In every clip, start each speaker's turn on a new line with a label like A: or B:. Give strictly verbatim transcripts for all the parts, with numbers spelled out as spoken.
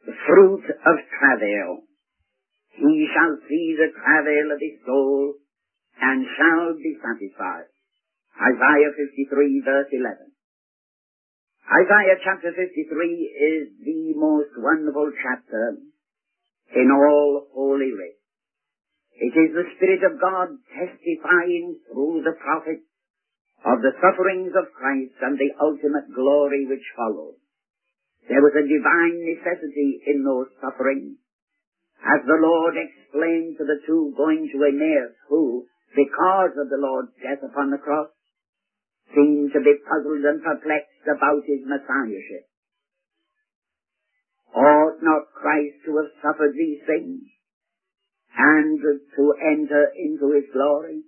A: the fruit of travail. He shall see the travail of his soul, and shall be satisfied. Isaiah fifty-three, verse eleven. Isaiah chapter fifty-three is the most wonderful chapter in all Holy Writ. It is the Spirit of God testifying through the prophet of the sufferings of Christ and the ultimate glory which follows. There was a divine necessity in those sufferings, as the Lord explained to the two going to Emmaus who, because of the Lord's death upon the cross, seemed to be puzzled and perplexed about his Messiahship. Ought not Christ to have suffered these things and to enter into his glory?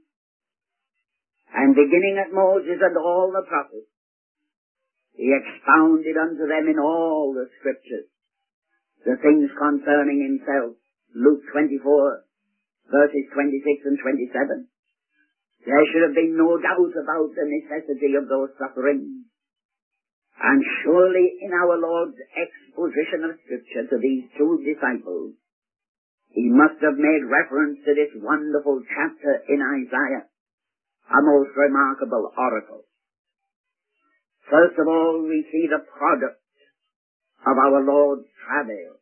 A: And beginning at Moses and all the prophets, he expounded unto them in all the scriptures the things concerning himself. Luke twenty-four, verses twenty-six and twenty-seven. There should have been no doubt about the necessity of those sufferings. And surely in our Lord's exposition of Scripture to these two disciples, he must have made reference to this wonderful chapter in Isaiah, a most remarkable oracle. First of all, we see the product of our Lord's travail.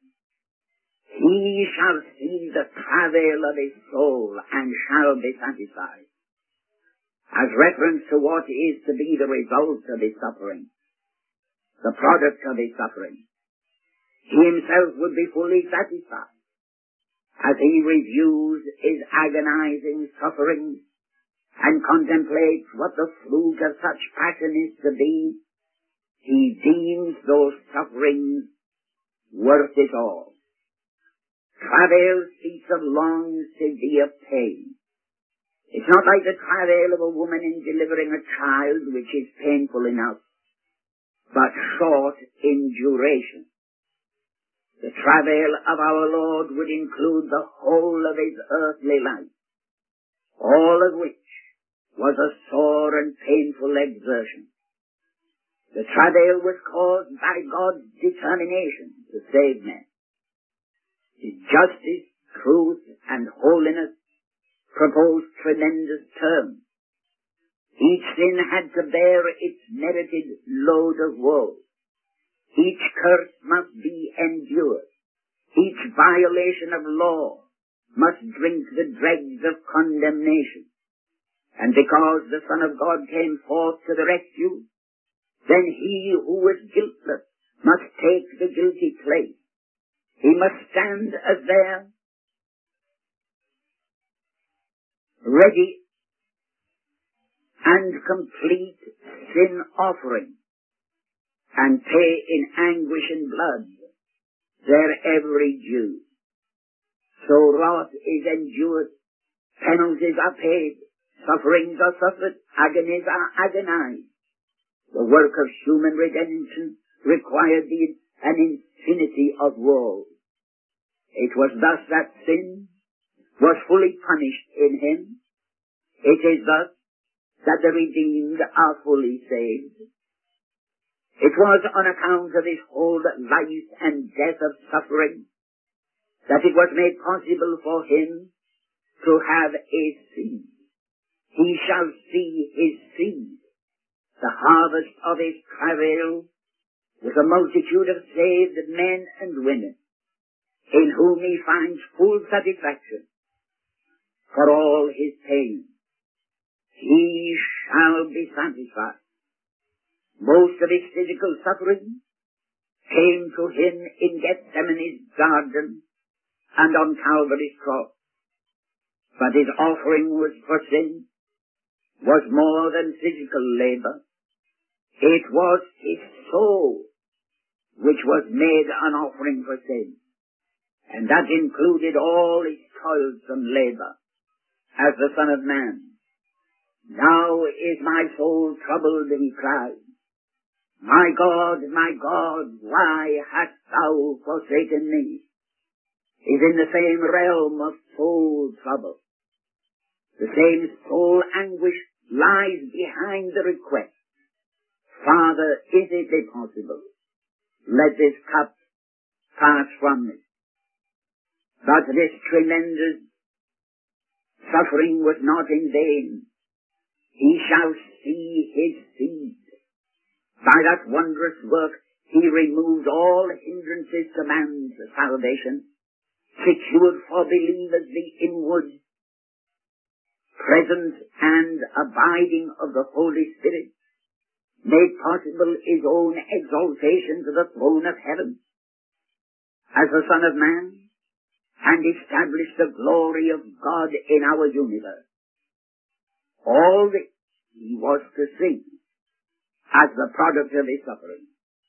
A: He shall see the travail of his soul and shall be satisfied, as reference to what is to be the result of his suffering, the product of his suffering. He himself would be fully satisfied as he reviews his agonizing suffering and contemplates what the fruit of such passion is to be. He deems those sufferings worth it all. Travail speaks of long, severe pain. It's not like the travail of a woman in delivering a child, which is painful enough, but short in duration. The travail of our Lord would include the whole of his earthly life, all of which was a sore and painful exertion. The travail was caused by God's determination to save men. His justice, truth, and holiness proposed tremendous terms. Each sin had to bear its merited load of woe. Each curse must be endured. Each violation of law must drink the dregs of condemnation. And because the Son of God came forth to the rescue, then he who was guiltless must take the guilty place. He must stand as there, ready and complete sin offering, and pay in anguish and blood their every due. So wrath is endured, penalties are paid, sufferings are suffered, agonies are agonized. The work of human redemption required the, an infinity of woe. It was thus that sin was fully punished in him. It is thus that the redeemed are fully saved. It was on account of his whole life and death of suffering that it was made possible for him to have a seed. He shall see his seed, the harvest of his travail, with a multitude of saved men and women, in whom he finds full satisfaction for all his pain. He shall be satisfied. Most of his physical suffering came to him in Gethsemane's garden and on Calvary's cross. But his offering was for sin, was more than physical labor. It was his soul which was made an offering for sin. And that included all his toilsome labor as the Son of Man. Now is my soul troubled, he cried. My God, my God, why hast thou forsaken me? Is in the same realm of soul trouble. The same soul anguish lies behind the request. Father, is it possible? Let this cup Far from it. But this tremendous suffering was not in vain. He shall see his seed. By that wondrous work, he removed all hindrances to man's salvation, secured for believers the inward presence and abiding of the Holy Spirit, made possible his own exaltation to the throne of heaven as the Son of Man, and established the glory of God in our universe. All this he was to see as the product of his suffering.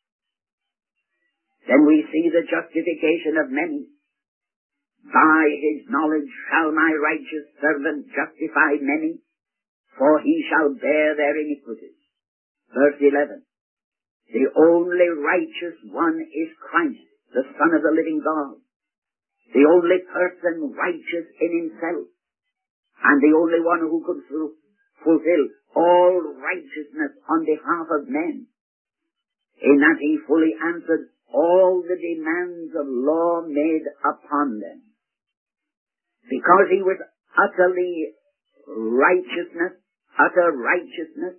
A: Then we see the justification of many. By his knowledge shall my righteous servant justify many, for he shall bear their iniquities. Verse eleven. The only righteous one is Christ, the Son of the living God. The only person righteous in himself, and the only one who could fulfill all righteousness on behalf of men, in that he fully answered all the demands of law made upon them. Because he was utterly righteousness, utter righteousness,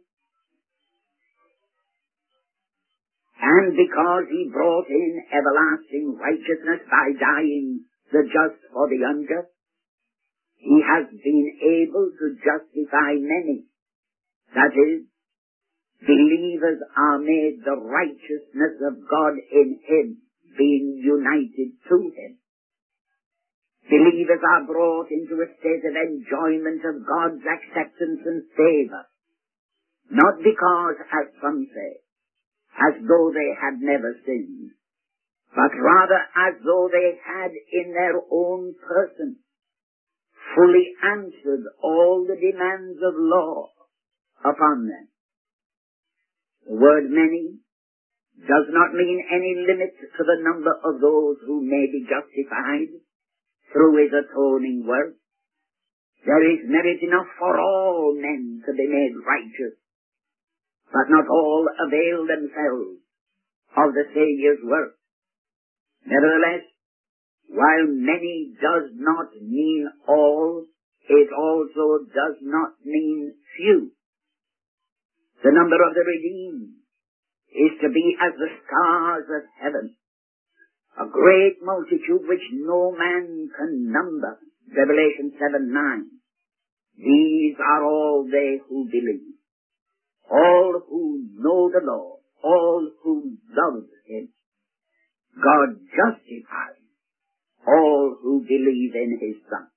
A: and because he brought in everlasting righteousness by dying the just for the unjust, he has been able to justify many. That is, believers are made the righteousness of God in him, being united to him. Believers are brought into a state of enjoyment of God's acceptance and favor, not because, as some say, as though they had never sinned, but rather as though they had in their own person fully answered all the demands of law upon them. The word many does not mean any limit to the number of those who may be justified through his atoning work. There is merit enough for all men to be made righteous, but not all avail themselves of the Saviour's work. Nevertheless, while many does not mean all, it also does not mean few. The number of the redeemed is to be as the stars of heaven, a great multitude which no man can number. Revelation seven nine. These are all they who believe, all who know the Lord, all who love him. God justifies all who believe in his Son.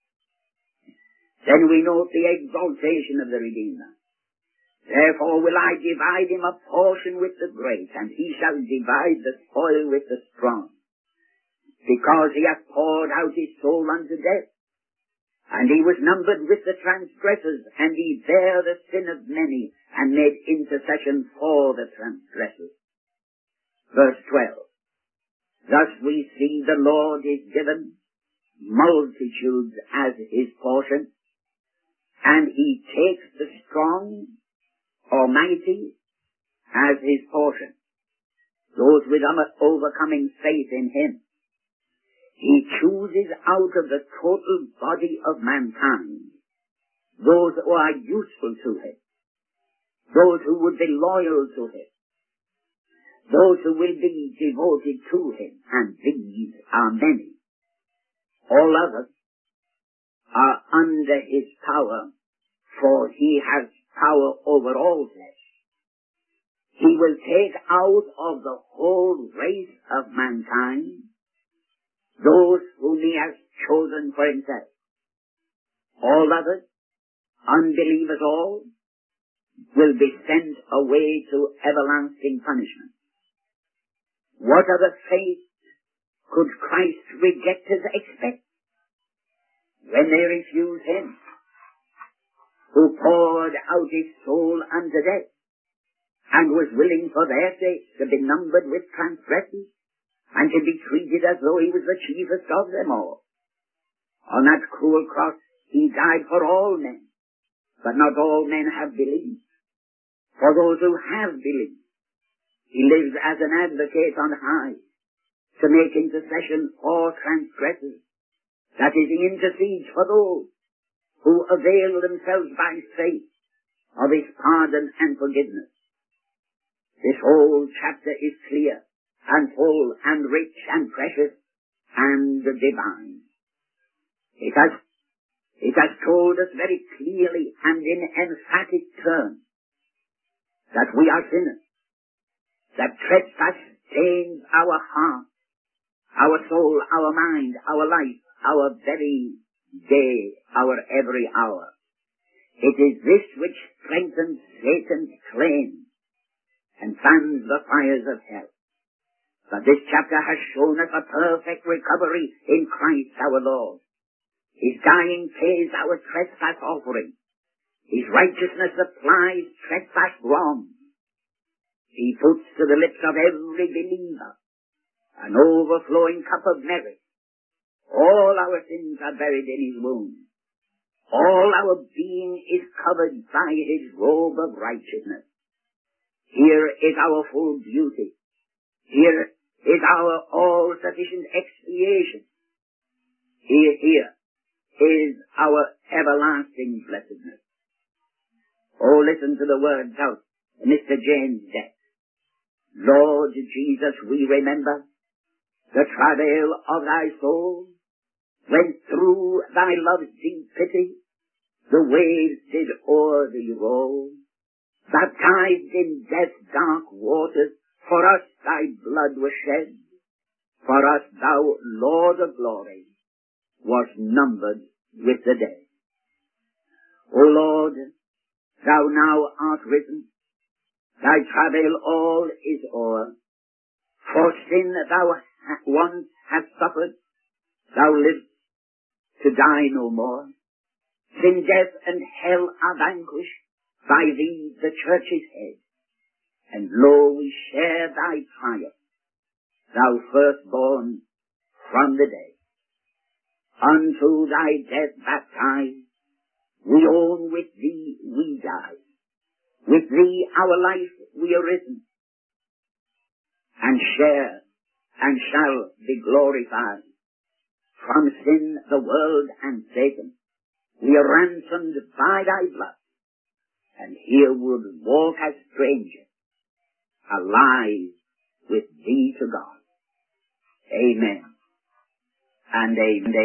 A: Then we note the exaltation of the Redeemer. Therefore will I divide him a portion with the great, and he shall divide the spoil with the strong. Because he hath poured out his soul unto death, and he was numbered with the transgressors, and he bare the sin of many, and made intercession for the transgressors. Verse twelve. Thus we see the Lord is given multitudes as his portion, and he takes the strong or mighty as his portion, those with overcoming faith in him. He chooses out of the total body of mankind those who are useful to him, those who would be loyal to him, those who will be devoted to him, and these are many. All others are under his power, for he has power over all flesh. He will take out of the whole race of mankind those whom he has chosen for himself. All others, unbelievers all, will be sent away to everlasting punishment. What other fate could Christ's rejectors expect when they refuse him, who poured out his soul unto death, and was willing for their sake to be numbered with transgressors, and to be treated as though he was the chiefest of them all? On that cruel cross he died for all men, but not all men have believed. For those who have believed, he lives as an advocate on high to make intercession for transgressors, that is, he intercedes for those who avail themselves by faith of his pardon and forgiveness. This whole chapter is clear and full and rich and precious and divine. It has, it has told us very clearly and in emphatic terms that we are sinners, that trespass stains our heart, our soul, our mind, our life, our very day, our every hour. It is this which strengthens Satan's claim and fans the fires of hell. But this chapter has shown us a perfect recovery in Christ our Lord. His dying pays our trespass offering. His righteousness supplies trespass wrong. He puts to the lips of every believer an overflowing cup of merit. All our sins are buried in his wounds. All our being is covered by his robe of righteousness. Here is our full beauty. Here is our all-sufficient expiation. Here, here is our everlasting blessedness. Oh, listen to the words of Mister James Deck. Lord Jesus, we remember the travail of thy soul, when through thy love's deep pity the waves did o'er thee roll. Baptized in death's dark waters, for us thy blood was shed. For us thou, Lord of glory, wast numbered with the dead. O Lord, thou now art risen, thy travail all is o'er. For sin thou once hast suffered, thou livest to die no more. Sin, death, and hell are vanquished by thee, the church's head. And lo, we share thy triumph, thou firstborn from the dead. Unto thy death baptized, we own with thee we die. With thee our life we are risen, and share and shall be glorified. From sin, the world, and Satan, we are ransomed by thy blood, and hereward walk as strangers, alive with thee to God. Amen and amen.